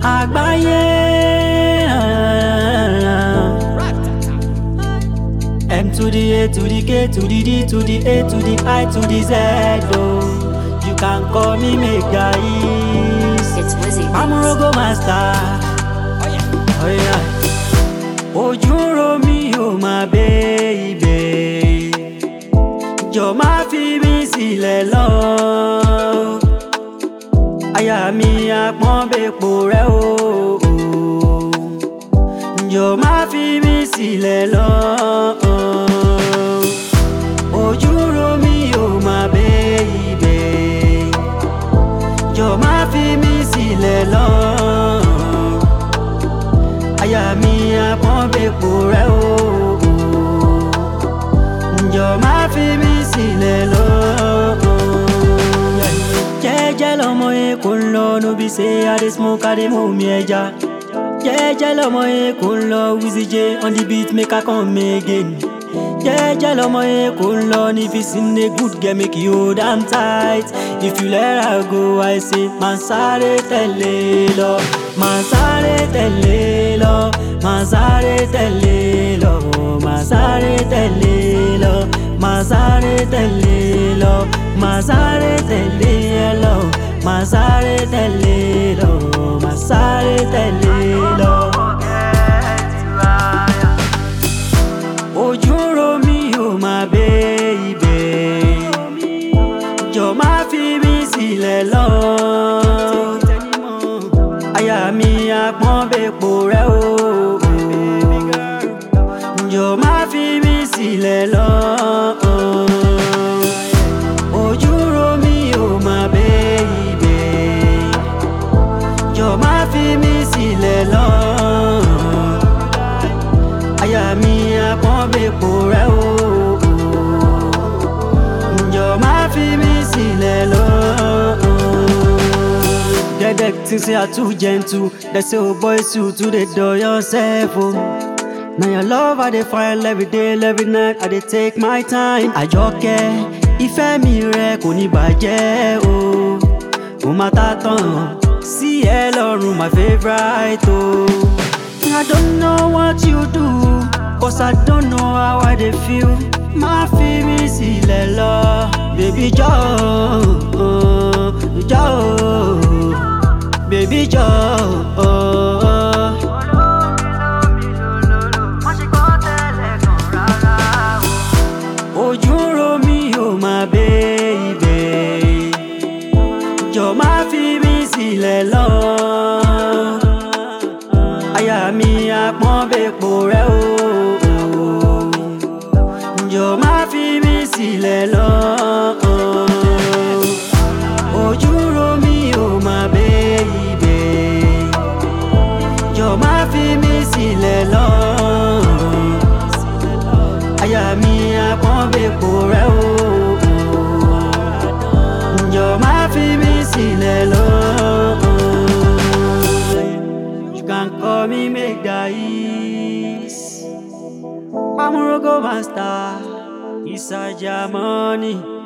àgbáyé. M to the A to the K to the D to the A to the I to the Z. Oh, you can call me Mega East. It's Wizzy Beats. Amurogo Master. Oh yeah. Ojú ń ro mi o my baby. Jọ̀ọ́ má fi mí sílẹ̀ lọ. Aya mi àpọ́n bèpo rẹ o. Jọ̀ọ́ má fi mí sílẹ̀ lọ. Ojú ń ro mi o my baby. Jọ̀ọ́ má fi mí sílẹ̀ lọ. Aya mi àpọ́n bèpo rẹ o. Jọ̀ọ́ má fi mí sílẹ̀ lọ. Jẹ́jẹ́ lọmọ Èkó ń lọ, no be say I dey smoke, I dey mú mi ẹja. Jẹ́jẹ́ lọmọ Èkó ń lọ, Wizzy J on the beat make I come again. Jẹ́jẹ́ lọmọ Èkó ń lọ, if you seen a good girl make you hold am tight. If you let her go, I say máa sáré tẹ̀lé lọ, máa sáré tẹ̀lé lọ, máa sáré tẹ̀lé lọ, máa sáré tẹ̀lé lọ, máa sáré tẹ̀lé lọ, máa sáré tẹ̀lé lọ, máa sáré tẹ̀lé lọ, máa sáré tẹ̀lé lọ. Ojú ń ro mi o my baby. Jọ̀ọ́ má fi mí sílẹ̀ lọ. Aya mi àpọ́n bèpo rẹ o. Jọ̀ọ́ má fi mí sílẹ̀ lọ. Ojú ń ro mi o my baby. Jọ̀ọ́ má fi mí sílẹ̀ lọ. Aya mi àpọ́n bèpo rẹ o. Jọ̀ọ́ má fi mí sílẹ̀ lọ. Dedek think say I too gentle. They say oh boy you too dey do yourself oh. Now your love I dey find every day, every night I dey take my time. Àjọkẹ́ ìfẹ́ mi rẹ kò ní bàjẹ́ o. Mo máa ta tán sí ẹ lọ́rùn my favourite o. I don't know what you do, cause I don't know how I dey feel. Má fi mí sílẹ̀ lọ, baby jọ̀ọ́, jọ̀ọ́, baby jọ̀ọ́. Ojú ń ro mi o my baby. Jọ̀ọ́ má fi mí sílẹ̀ lọ. Aya mi àpọ́n bèpo rẹ o. Jọ̀ọ́ má fi mí sílẹ̀ lọ. Ojú ń ro mi o my baby. Jọ̀ọ́ má fi mí sílẹ̀ lọ. Aya mi àpọ́n bèpo rẹ o. Jọ̀ọ́ má fi mí sílẹ̀ lọ. You can call me Mega East. Amurogo Master, Isaja Money.